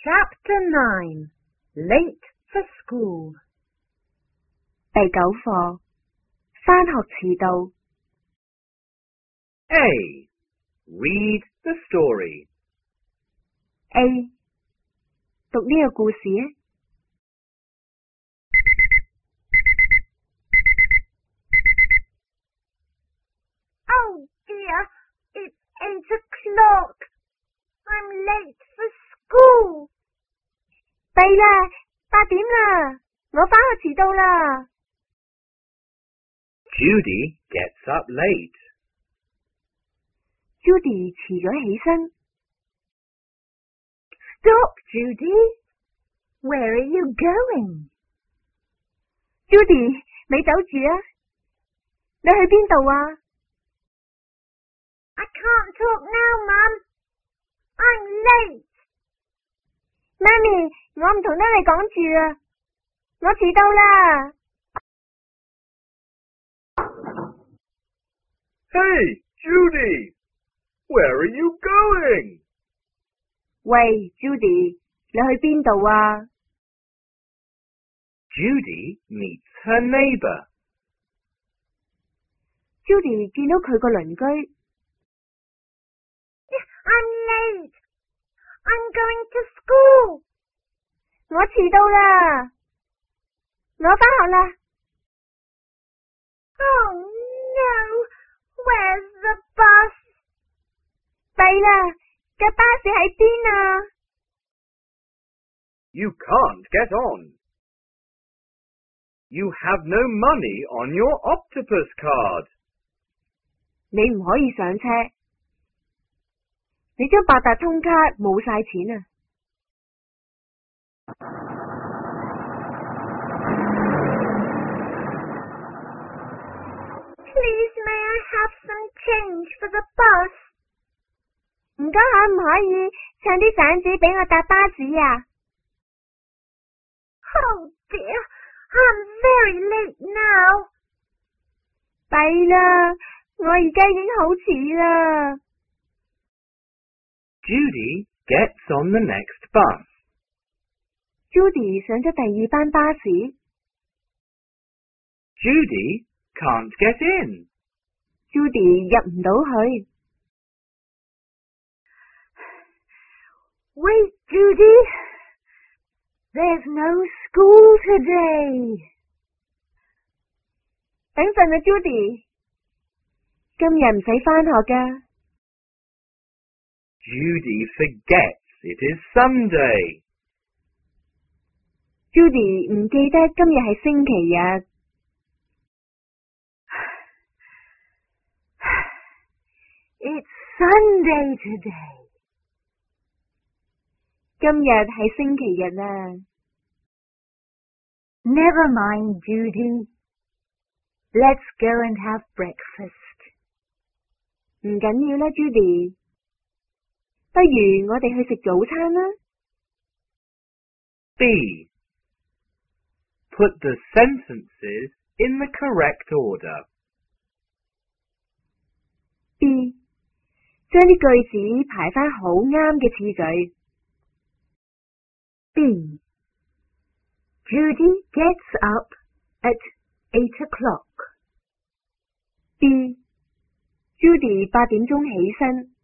Chapter 9 Late for School 第9課返學遲到 A. Read the story. A. 讀呢個故事啊 Oh dear, it's 8 o'clock. I'm late for school. 弊啦，8點啦，我返學遲到啦。 Judy gets up late. Judy 遲咗起身。 Stop, Judy. Where are you going? Judy 咪走住啊！你去邊度啊？ I can't talk now, Mum. I'm late. 媽咪，我唔同得你講住啊，我遲到啦。 Hey, Judy! Where are you going? 喂 ，Judy，你去邊度啊 Judy meets her neighbour. ？Judy 見到佢個鄰居。 I'm late. I'm going to school. 我遲到啦，我返學啦。 Oh no, where's the bus? 弊啦，架巴士喺邊啊？ You can't get on. You have no money on your octopus card. 你唔可以上車，你張八達通卡冇晒錢啊！ Please, may I have some change for the bus? 唔該，可唔可以唱啲散紙俾我搭巴士啊？ Oh dear, I'm very late now. 弊啦，我而家已經好遲啦。 Judy gets on the next bus. Judy 上咗第二班巴士。 Judy can't get in. Judy 入唔到去。 Wait, Judy. There's no school today. 等陣啊 ，Judy， 今日唔使返學㗎。 Judy forgets it is Sunday. Judy 唔記得今日係星期日。 It's Sunday today. 今日係星期日啊。 Never mind, Judy. Let's go and have breakfast. 唔緊要啦 ，Judy。不如我哋去食早餐啦。 B. Put the sentences in the correct order. B. 將啲句子排返好啱嘅次序。 B. Judy gets up at 8 o'clock. B. Judy 8點鐘起身。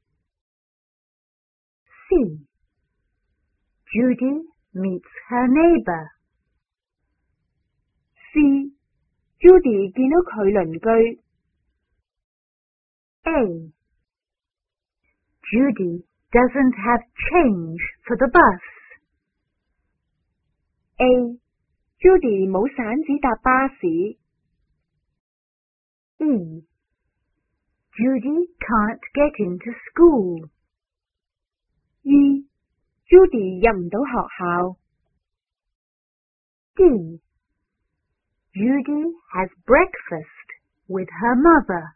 C. Judy meets her neighbour. C. Judy 見到佢鄰居。 A. Judy doesn't have change for the bus. A. Judy 冇散紙搭巴士。 E. Judy can't get into school. E. Judy 入唔到學校。 D. Judy has breakfast with her mother.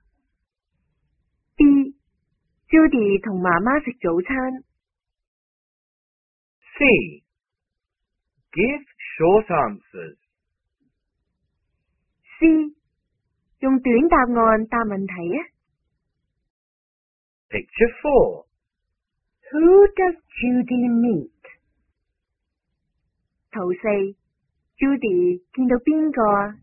D. Judy 同媽媽食早餐。 C. Give short answers. C. 用短答案答問題啊。 Picture 4. Who does Judy meet? 圖4 Judy 見到邊個啊？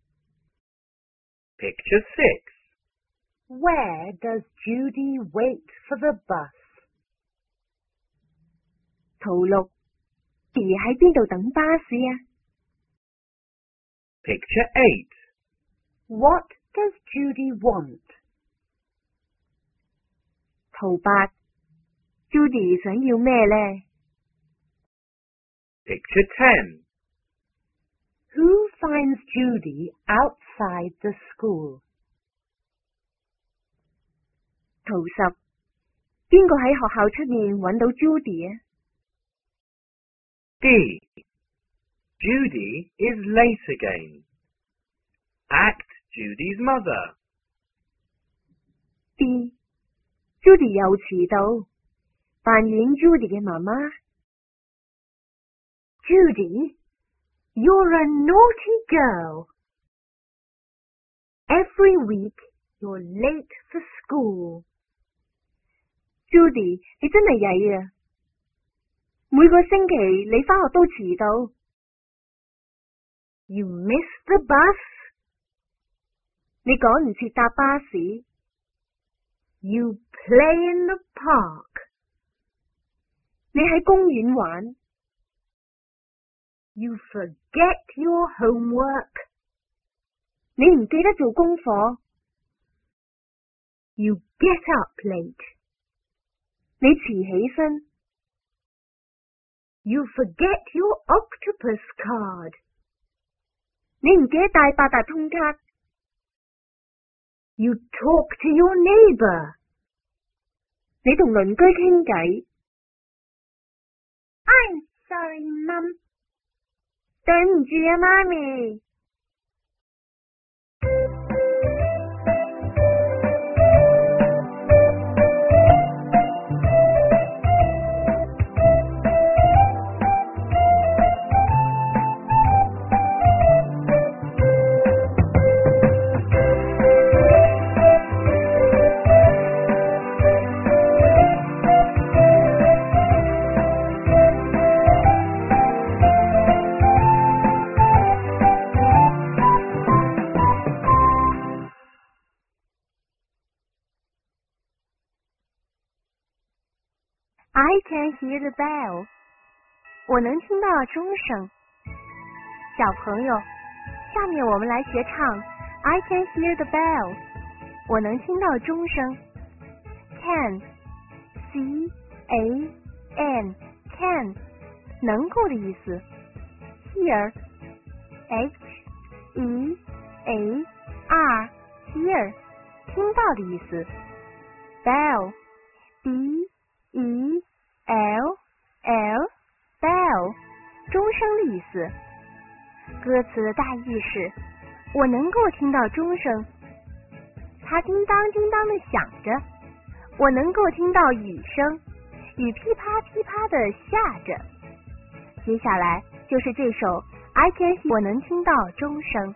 Picture 6. Where does Judy wait for the bus? 圖6 Judy 喺邊度等巴士啊？ Picture 8. What does Judy want? 圖8 Judy 想要咩呢？ Picture 10. Who finds Judy outside the school? 圖10邊個喺學校出面揾到 Judy 啊？ D. Judy is late again. Act Judy's mother. B. Judy 又遲到，扮演 Judy 嘅媽媽。 Judy, you're a naughty girl. Every week you're late for school. Judy 你真係曳啊！每個星期你返學都遲到。 You miss the bus. 你趕唔切搭巴士。 You play in the park. 你喺公園玩。 You forget your homework. 你唔記得做功課。 You get up late. 你遲起身。 You forget your octopus card. 你唔記得帶八達通卡。 You talk to your neighbor. 你同鄰居傾偈。 I'm sorry, Mum. 對唔住啊，媽咪。I can hear the bell. 我能听到钟声。小朋友，下面我们来学唱 I can hear the bell. 我能听到钟声。Can, C-A-N, can, 能够的意思。Hear, H-E-A-R, hear, 听到的意思。Bell, B-E-L-L, bell, 钟声的意思。歌词的大意是：我能够听到钟声，它叮当叮当的响着；我能够听到雨声，雨噼啪噼啪的下着。接下来就是这首 I can hear 我能听到钟声。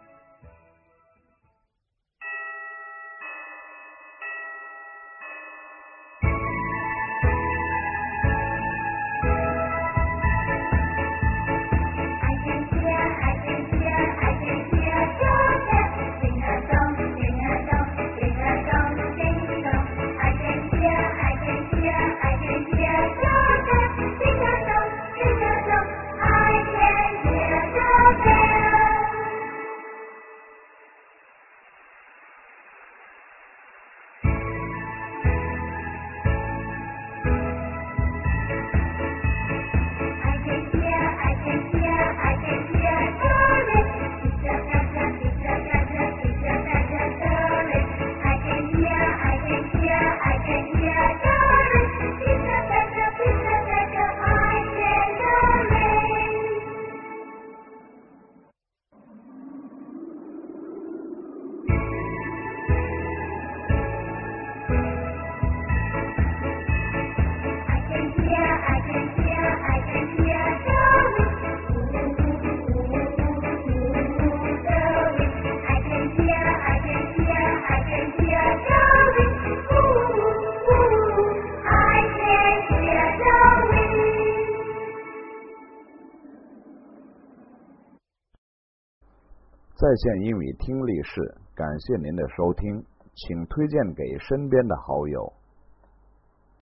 在线英语听力室，感谢您的收听，请推荐给身边的好友。